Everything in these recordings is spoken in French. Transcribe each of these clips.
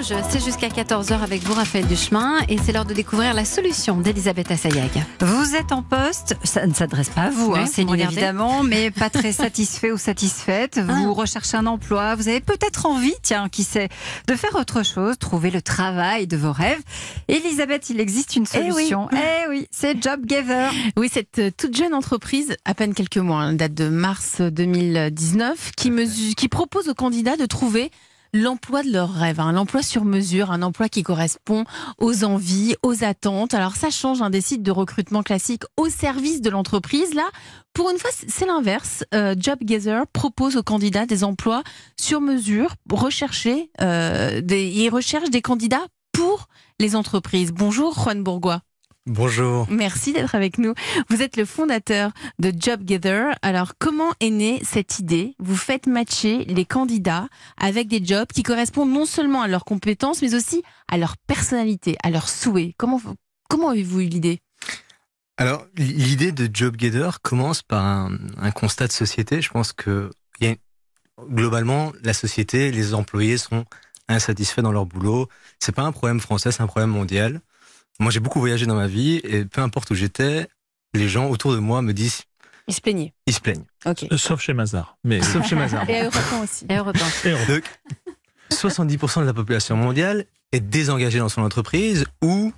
jeu, c'est jusqu'à 14h avec vous, Raphaël Duchemin, et c'est l'heure de découvrir la solution d'Elisabeth Assayag. Vous êtes en poste, ça ne s'adresse pas à vous, Oui, c'est bien évidemment, mais pas très satisfait ou satisfaite. Vous recherchez un emploi, vous avez peut-être envie, qui sait, de faire autre chose, trouver le travail de vos rêves. Elisabeth, il existe une solution. Oui, c'est JobGather. Oui, cette toute jeune entreprise, à peine quelques mois, date de mars 2019, qui propose aux candidats de trouver l'emploi de leur rêve, l'emploi sur mesure, un emploi qui correspond aux envies, aux attentes. Alors ça change des sites de recrutement classiques au service de l'entreprise. Là, pour une fois, c'est l'inverse. JobGather propose aux candidats des emplois sur mesure, recherchés. Ils recherchent des candidats pour les entreprises. Bonjour Juan Bourgois. Bonjour. Merci d'être avec nous. Vous êtes le fondateur de JobGather. Alors, comment est née cette idée ? Vous faites matcher les candidats avec des jobs qui correspondent non seulement à leurs compétences, mais aussi à leur personnalité, à leurs souhaits. Comment avez-vous eu l'idée ? Alors, l'idée de JobGather commence par un constat de société. Je pense que globalement, la société, les employés sont insatisfaits dans leur boulot. C'est pas un problème français, c'est un problème mondial. Moi, j'ai beaucoup voyagé dans ma vie et peu importe où j'étais, les gens autour de moi me disent... Ils se plaignaient. Ils se plaignent. Okay. Sauf chez Mazars. Sauf chez Mazars. Et à Europe 1 aussi. Donc, 70% de la population mondiale est désengagée dans son entreprise ou,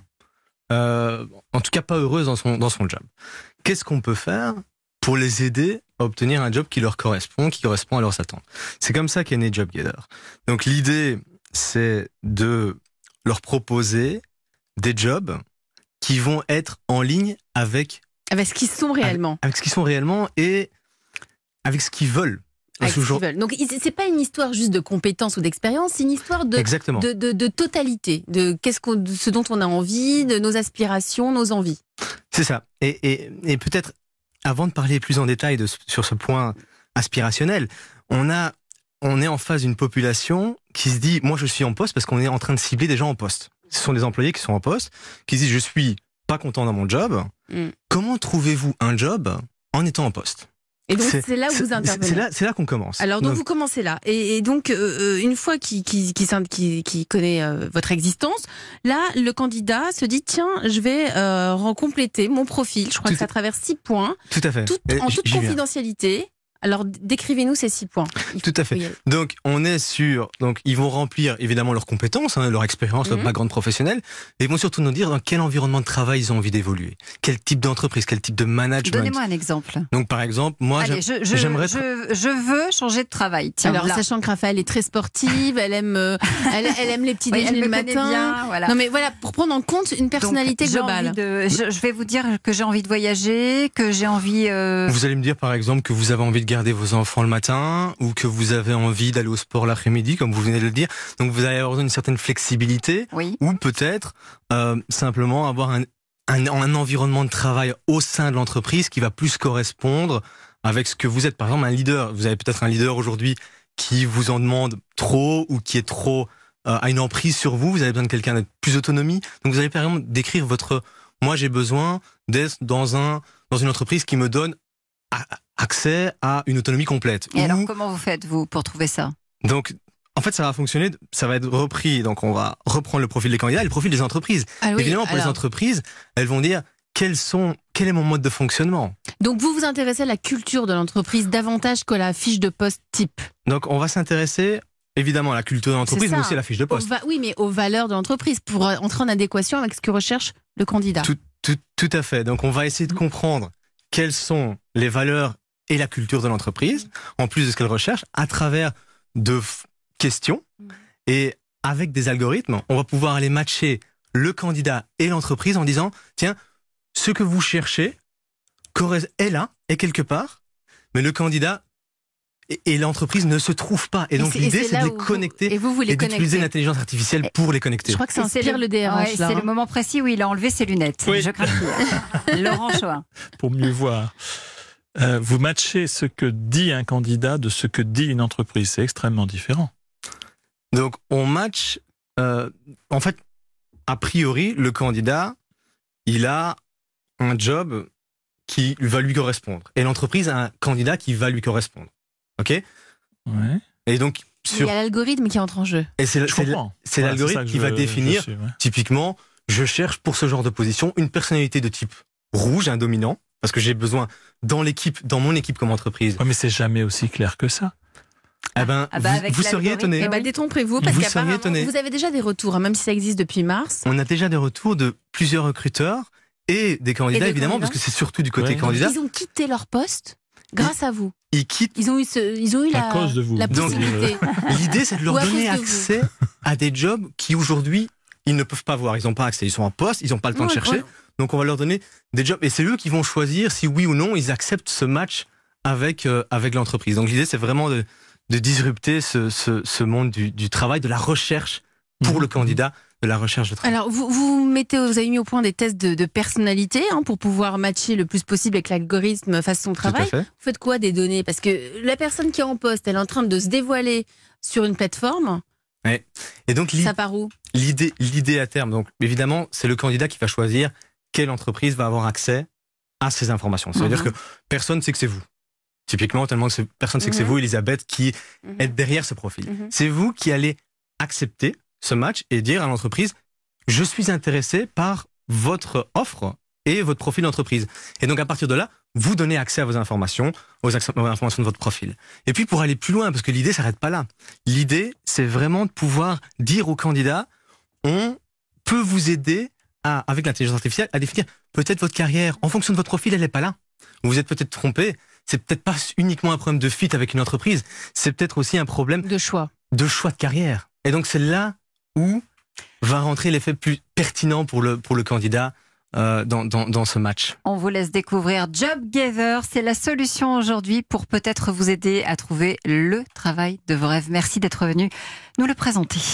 en tout cas, pas heureuse dans son job. Qu'est-ce qu'on peut faire pour les aider à obtenir un job qui leur correspond, qui correspond à leurs attentes ? C'est comme ça qu'est né JobGather. Donc, l'idée, c'est de leur proposer des jobs qui vont être en ligne avec ce qu'ils sont réellement. Avec ce qu'ils sont réellement et avec ce qu'ils veulent. Avec ce qu'ils veulent. Donc, c'est pas une histoire juste de compétences ou d'expérience, c'est une histoire de totalité, de ce dont on a envie, de nos aspirations, nos envies. C'est ça. Et peut-être, avant de parler plus en détail sur ce point aspirationnel, on est en face d'une population qui se dit, moi je suis en poste parce qu'on est en train de cibler des gens en poste. Ce sont des employés qui sont en poste, qui se disent je suis pas content dans mon job. Comment trouvez-vous un job en étant en poste ? Et donc c'est là où vous intervenez. C'est là qu'on commence. Alors donc vous commencez là. Et donc une fois qu'il connaît votre existence, là le candidat se dit tiens, je vais compléter mon profil. Je crois que ça traverse 6 points. Tout à fait. En toute confidentialité. Alors, décrivez-nous ces 6 points. Tout à fait. Donc, ils vont remplir évidemment leurs compétences, leur expérience, leur background professionnel, et ils vont surtout nous dire dans quel environnement de travail ils ont envie d'évoluer. Quel type d'entreprise, quel type de management. Donnez-moi un exemple. Donc, par exemple, moi, j'aimerais... Je veux changer de travail. Tiens, alors, sachant que Raphaël est très sportive, elle aime les petits déjeuners le matin. Bien, voilà. Non, mais voilà, pour prendre en compte une personnalité globale. Je vais vous dire que j'ai envie de voyager, que j'ai envie... Vous allez me dire, par exemple, que vous avez envie de garder vos enfants le matin ou que vous avez envie d'aller au sport l'après-midi, comme vous venez de le dire. Donc vous allez avoir besoin d'une certaine flexibilité ou peut-être simplement avoir un environnement de travail au sein de l'entreprise qui va plus correspondre avec ce que vous êtes. Par exemple, un leader. Vous avez peut-être un leader aujourd'hui qui vous en demande trop ou qui est trop a une emprise sur vous. Vous avez besoin de quelqu'un d'être plus autonomie. Donc vous allez par exemple décrire moi j'ai besoin d'être dans une entreprise qui me donne accès à une autonomie complète. Et alors, comment vous faites, vous, pour trouver ça ? Donc, en fait, ça va fonctionner, ça va être repris. Donc, on va reprendre le profil des candidats et le profil des entreprises. Évidemment, pour les entreprises, elles vont dire quel est mon mode de fonctionnement. Donc, vous vous intéressez à la culture de l'entreprise davantage qu'à la fiche de poste type. Donc, on va s'intéresser évidemment à la culture de l'entreprise, mais aussi à la fiche de poste. Oui, mais aux valeurs de l'entreprise pour entrer en adéquation avec ce que recherche le candidat. Tout à fait. Donc, on va essayer de comprendre quelles sont les valeurs et la culture de l'entreprise, en plus de ce qu'elle recherche, à travers de questions. Et avec des algorithmes, on va pouvoir aller matcher le candidat et l'entreprise en disant, tiens, ce que vous cherchez est là, est quelque part, mais le candidat et l'entreprise ne se trouvent pas. Et donc l'idée, c'est de les connecter et d'utiliser l'intelligence artificielle pour les connecter. Je crois que ça inspire le DRH. C'est le moment précis où il a enlevé ses lunettes. Oui. Je crains plus. Laurent Choix. Pour mieux voir. Vous matchez ce que dit un candidat de ce que dit une entreprise. C'est extrêmement différent. Donc, on match... en fait, a priori, le candidat, il a un job qui va lui correspondre. Et l'entreprise a un candidat qui va lui correspondre. OK ? Ouais. Et donc, Il y a l'algorithme qui entre en jeu. Et c'est l'algorithme qui va définir, typiquement, je cherche pour ce genre de position une personnalité de type rouge, un dominant, parce que j'ai besoin dans mon équipe comme entreprise. Ouais, mais c'est jamais aussi clair que ça. Vous seriez étonné. Détrompez-vous, parce qu'apparemment, vous avez déjà des retours, même si ça existe depuis mars. On a déjà des retours de plusieurs recruteurs et des candidats, évidemment, parce que c'est surtout du côté candidat. Ils ont quitté leur poste grâce à vous. Ils ont eu à cause de vous. la possibilité. Donc, l'idée, c'est de leur donner accès à des jobs qui, aujourd'hui, ils ne peuvent pas voir. Ils n'ont pas accès. Ils sont en poste, ils n'ont pas le temps de chercher. Donc, on va leur donner des jobs. Et c'est eux qui vont choisir si oui ou non ils acceptent ce match avec l'entreprise. Donc, l'idée, c'est vraiment de disrupter ce monde du travail, de la recherche pour le candidat, de la recherche de travail. Alors, vous avez mis au point des tests de personnalité pour pouvoir matcher le plus possible avec l'algorithme face à son travail. Vous faites quoi des données? Parce que la personne qui est en poste, elle est en train de se dévoiler sur une plateforme. Ouais. Et donc, ça part où? L'idée à terme, donc évidemment, c'est le candidat qui va choisir quelle entreprise va avoir accès à ces informations. Ça veut dire que personne ne sait que c'est vous. Typiquement, tellement que personne ne sait que c'est vous, Elisabeth, qui êtes derrière ce profil. C'est vous qui allez accepter ce match et dire à l'entreprise, je suis intéressé par votre offre et votre profil d'entreprise. Et donc, à partir de là, vous donnez accès à vos informations, aux informations de votre profil. Et puis, pour aller plus loin, parce que l'idée s'arrête pas là. L'idée, c'est vraiment de pouvoir dire aux candidats, on peut vous aider avec l'intelligence artificielle à définir peut-être votre carrière. En fonction de votre profil, elle n'est pas là. Vous vous êtes peut-être trompé. C'est peut-être pas uniquement un problème de fit avec une entreprise. C'est peut-être aussi un problème de choix de carrière. Et donc, c'est là où va rentrer l'effet plus pertinent pour le candidat dans ce match. On vous laisse découvrir JobGaver. C'est la solution aujourd'hui pour peut-être vous aider à trouver le travail de vos rêves. Merci d'être venu nous le présenter.